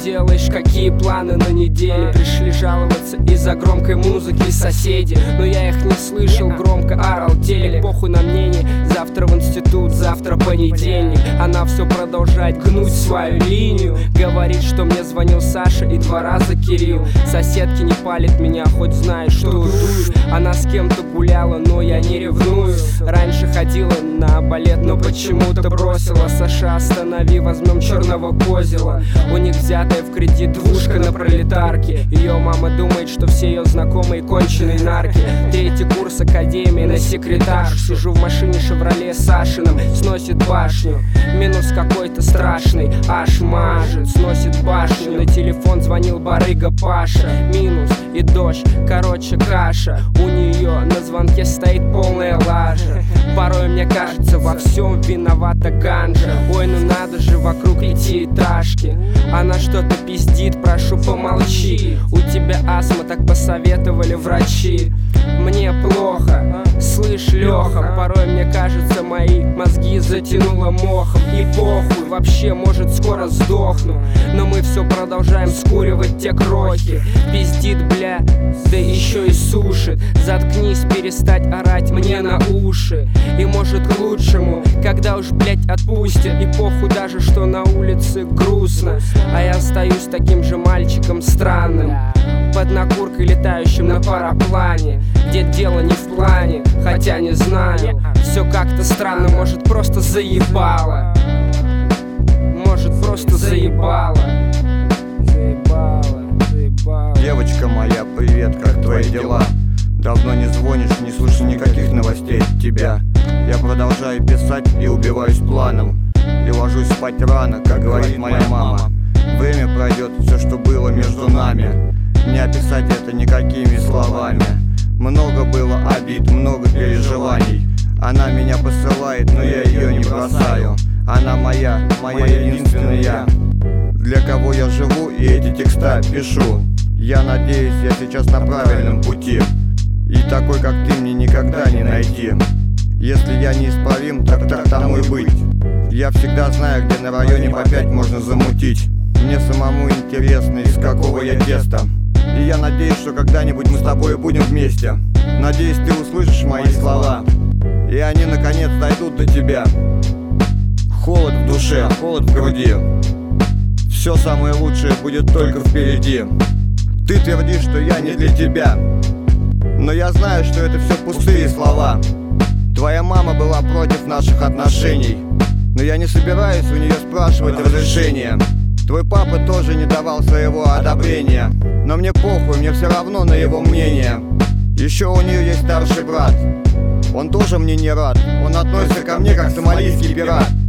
делаешь, какие планы на неделю? Пришли жаловаться из-за громкой музыки соседи, но я их не слышал, громко орал телек. Похуй на мнение, завтра в институт, завтра понедельник. Она все продолжает гнуть свою линию, говорит, что мне звонил Саша и 2 раза Кирилл. Соседки не палят меня, хоть знают, что дую. Она с кем-то гуляла, но я не ревную. Раньше ходила на балет, но почему-то бросила. Саша, останови, возьмем черного козела. У них взятая в кредит двушка на пролетарке. Ее мама думает, что все ее знакомые конченые нарки. 3-й курс академии на секретарш. Сижу в машине Шевроле Сашином, сносит башню. Минус какой-то страшный, аж мажет, сносит башню. На телефон звонил барыга Паша. Минус и дождь, короче каша. У нее на звонке стоит полная лажа. Порой мне кажется, во всем виновата ганжа. Ой, ну надо же, вокруг 5-этажки. Она что-то пиздит, прошу помолчи. У тебя астма, так посоветовали врачи. Мне плохо, слышь, Леха. Порой мне кажется, мои мозги затянуло мохом. И похуй, вообще, может, скоро сдохну. Но мы все продолжаем скуривать те крохи. Пиздит, бля, да еще и сушит. Заткнись, перестать орать мне на уши. И может к лучшему, когда уж, блять, отпустят. И похуй даже, что на улице грустно. А я остаюсь таким же мальчиком странным, под накуркой, летающим на параплане, где дело не в плане, хотя не знаю. Все как-то странно, может, просто заебало. Может, просто заебало. Девочка моя, привет, как твои дела? Давно не звонишь, не слышу никаких новостей от тебя. Я продолжаю писать и убиваюсь планом. И ложусь спать рано, как говорит моя мама. Время пройдет, все, что было между нами, не описать это никакими словами. Много было обид, много переживаний. Она меня посылает, но я ее не бросаю. Она моя единственная, для кого я живу и эти текста пишу. Я надеюсь, я сейчас на правильном пути, и такой, как ты, мне никогда не найти. Если я неисправим, так тому и быть. Я всегда знаю, где на районе по 5 можно замутить. Мне самому интересно, из какого я теста. И я надеюсь, что когда-нибудь мы с тобой будем вместе. Надеюсь, ты услышишь мои слова, и они наконец дойдут до тебя. Холод в душе, холод в груди. Все самое лучшее будет только впереди. Ты твердишь, что я не для тебя, но я знаю, что это все пустые слова. Твоя мама была против наших отношений, но я не собираюсь у нее спрашивать разрешения. Твой папа тоже не давал своего одобрения, но мне похуй, мне все равно на его мнение. Еще у нее есть старший брат, он тоже мне не рад. Он относится ко мне как сомалийский пират.